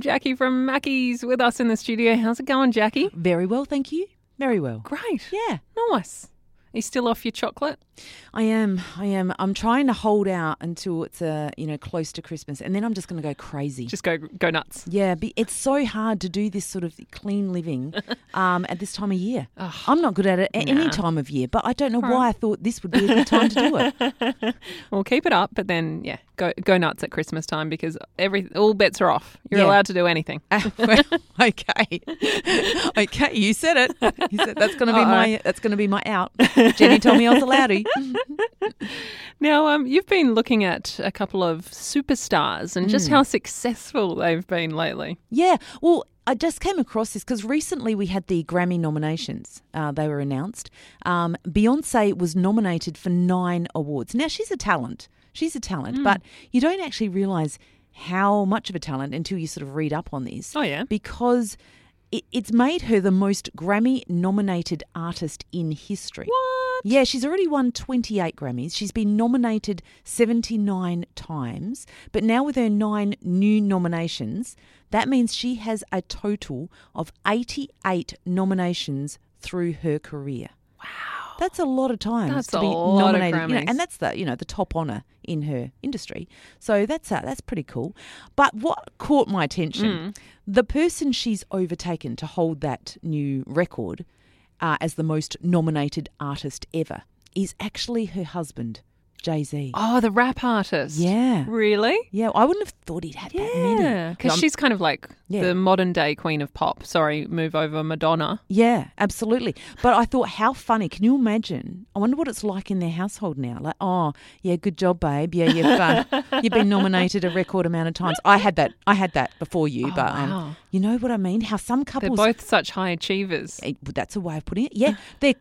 Jackie from Mackey's with us in the studio. How's it going, Jackie? Very well, thank you. Very well. Great. Yeah. Nice. Are you still off your chocolate? I am. I'm trying to hold out until it's close to Christmas, and then I'm just going to go crazy. Just go nuts. Yeah, it's so hard to do this sort of clean living at this time of year. I'm not good at it at any time of year, but I don't know why I thought this would be a good time to do it. Well, keep it up, but then go nuts at Christmas time because all bets are off. You're allowed to do anything. Well, okay, you said it. You said that's going to be my out. Jenny told me I was allowed to. Now, you've been looking at a couple of superstars and just how successful they've been lately. Yeah, well, I just came across this because recently we had the Grammy nominations. They were announced. Beyonce was nominated for 9 awards. Now, she's a talent. But you don't actually realise how much of a talent until you sort of read up on this. Oh, yeah. Because it's made her the most Grammy-nominated artist in history. What? Yeah, she's already won 28 Grammys. She's been nominated 79 times. But now with her 9 new nominations, that means she has a total of 88 nominations through her career. Wow. That's a lot of times to be nominated, and that's the top honour in her industry. So that's pretty cool. But what caught my attention, the person she's overtaken to hold that new record as the most nominated artist ever is actually her husband, Jay-Z. Oh, the rap artist. Yeah. Really? Yeah, I wouldn't have thought he'd had that many. Yeah, because she's kind of like the modern day queen of pop. Sorry, move over Madonna. Yeah, absolutely. But I thought, how funny. Can you imagine? I wonder what it's like in their household now. Like, oh, yeah, good job, babe. Yeah, you've been nominated a record amount of times. I had that before you, but wow. You know what I mean? How some couples... They're both such high achievers. That's a way of putting it. Yeah,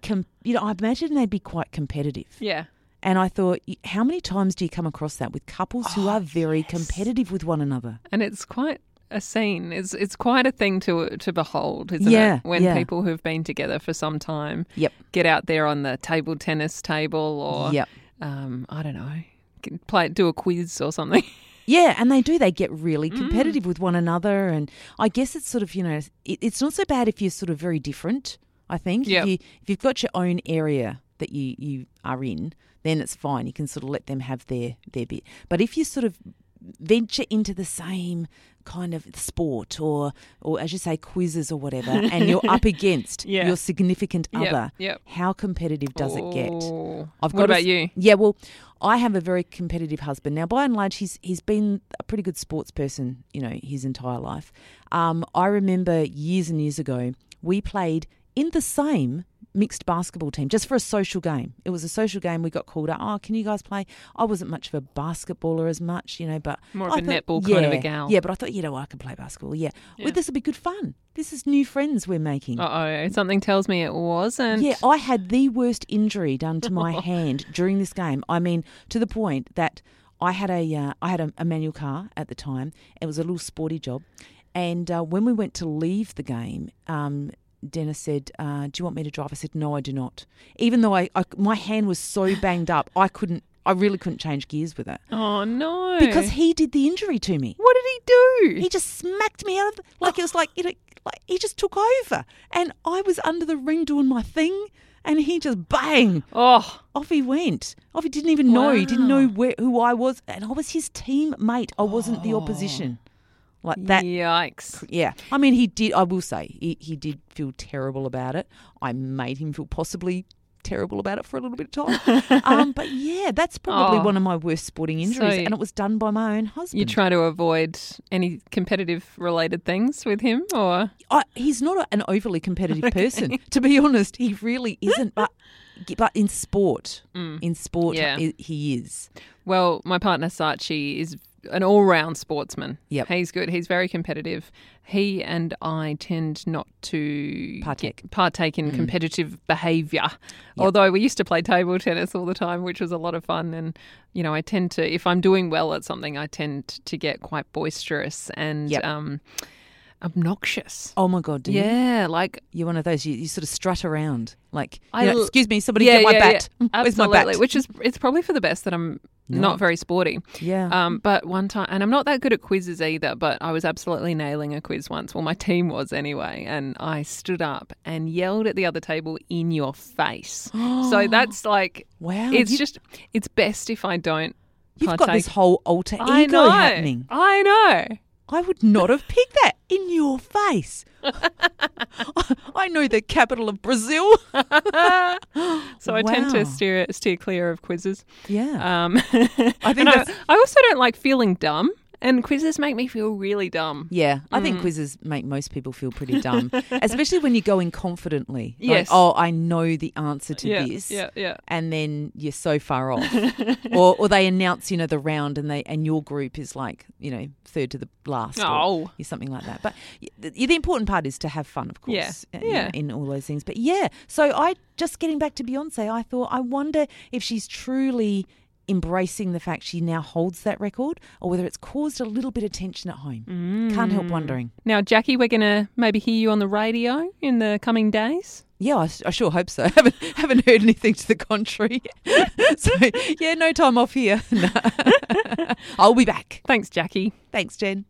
I imagine they'd be quite competitive. Yeah. And I thought, how many times do you come across that with couples who are very competitive with one another? And it's quite a scene. It's quite a thing to behold, isn't it? When people who've been together for some time get out there on the table tennis table or, I don't know, do a quiz or something. Yeah, and they do. They get really competitive with one another. And I guess it's sort of, it's not so bad if you're sort of very different, I think. Yep. If you've got your own area that you are in, then it's fine. You can sort of let them have their bit. But if you sort of venture into the same kind of sport or as you say, quizzes or whatever, and you're up against your significant other, how competitive does it get? What about you? Yeah, well, I have a very competitive husband. Now, by and large, he's been a pretty good sports person, his entire life. I remember years and years ago, we played in the same mixed basketball team just for a social game. It was a social game. We got called up. Oh, can you guys play? I wasn't much of a basketballer as much, but more of a netball kind of a gal. Yeah, but I thought, I can play basketball. Yeah. Well, this will be good fun. This is new friends we're making. Something tells me it wasn't. Yeah, I had the worst injury done to my hand during this game. I mean, to the point that I had a manual car at the time. It was a little sporty job, and when we went to leave the game, Dennis said, do you want me to drive? I said, no, I do not. Even though my hand was so banged up, I really couldn't change gears with it. Oh, no. Because he did the injury to me. What did he do? He just smacked me out of it was like, he just took over. And I was under the ring doing my thing, and he just bang. Oh. Off he went. He didn't even know. He didn't know who I was. And I was his teammate. I wasn't the opposition. Like that. Yikes. Yeah. I mean, he did, I will say, he did feel terrible about it. I made him feel possibly terrible about it for a little bit of time. But yeah, that's probably one of my worst sporting injuries. And it was done by my own husband. You try to avoid any competitive related things with him, or? He's not an overly competitive person. To be honest, he really isn't. But in sport, he is. Well, my partner Saatchi is an all-round sportsman. Yep. He's good. He's very competitive. He and I tend not to partake in competitive behaviour. Yep. Although we used to play table tennis all the time, which was a lot of fun. And, I tend to, if I'm doing well at something, I tend to get quite boisterous and obnoxious. Oh my God, do you? Yeah, like you're one of those. You sort of strut around, like, excuse me, somebody get my bat. Yeah. Where's my bat? Which is, it's probably for the best that I'm not very sporty. Yeah. But one time, and I'm not that good at quizzes either, but I was absolutely nailing a quiz once. Well, my team was anyway, and I stood up and yelled at the other table in your face. So that's like, Wow. it's best if I don't You've partake. got this whole alter ego I know. happening. I know. I would not have picked that in your face. I know the capital of Brazil. So I tend to Wow. steer clear of quizzes. Yeah. I think that's- I also don't like feeling dumb, and quizzes make me feel really dumb. Yeah, I think quizzes make most people feel pretty dumb, especially when you go in confidently. Yes. Like, oh, I know the answer to this. Yeah. And then you're so far off. or they announce, the round and your group is like, third to the last. Oh. Or something like that. But the important part is to have fun, of course, Yeah. in all those things. But yeah, so just getting back to Beyonce, I thought, I wonder if she's truly embracing the fact she now holds that record, or whether it's caused a little bit of tension at home. Can't help wondering. Now, Jackie, we're going to maybe hear you on the radio in the coming days. Yeah, I sure hope so. Haven't heard anything to the contrary. So yeah, no time off here. I'll be back. Thanks, Jackie. Thanks, Jen.